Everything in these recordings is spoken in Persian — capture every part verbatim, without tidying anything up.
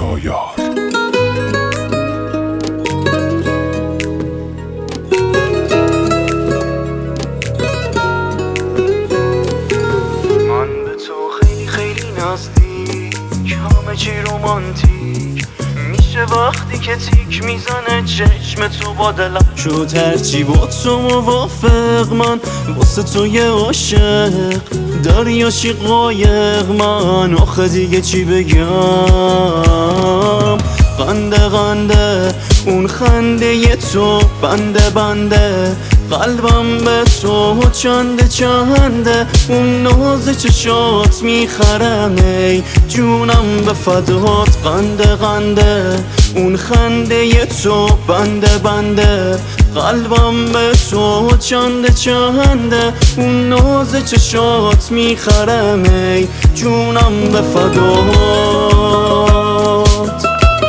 شایار. من به تو خیلی خیلی نزدیک، همه چی رومانتیک میشه وقتی که تیک میزنه چشم تو با دلم. شد هرچی با تو موافق، من واسه تو یه عاشق، دریاشی قایق من، آخه دیگه چی بگم. قنده قنده اون خنده ی تو، بنده بنده قلبم به تو چنده چنده. اون ناز چشات میخرم ای جونم به فدات. قنده قنده اون خنده ی تو، بنده بنده قلبم به تو چنده چنده. اون ناز چشات میخرم ای جونم به فدات.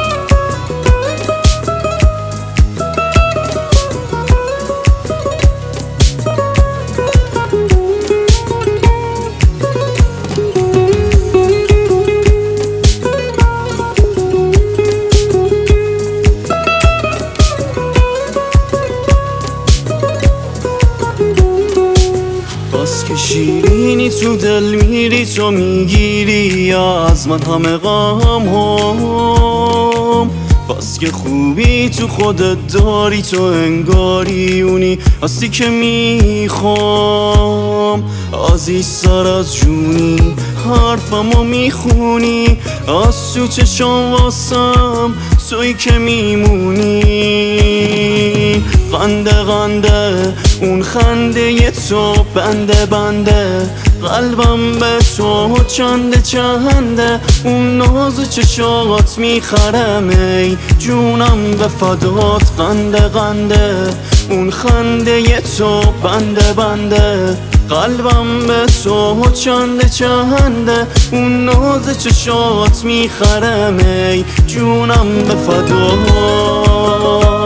باز که شیرینی تو دل میری، تو میگیری از من همه غم هم. باز که خوبی تو خودت داری، تو انگاری اونی هستی که میخوام. عزیزتر از جونی حرفمو میخونی، از تو چشام واسم توی که میمونی. قنده قنده اون خنده ی تو، بنده بنده قلبم به تو چنده چنده. اون ناز چشات میخرم ای جونم به فدات. قنده قنده اون خنده ی تو، بنده بنده قلبم به تو چنده چنده. اون ناز چشات میخرم ای جونم به فدات.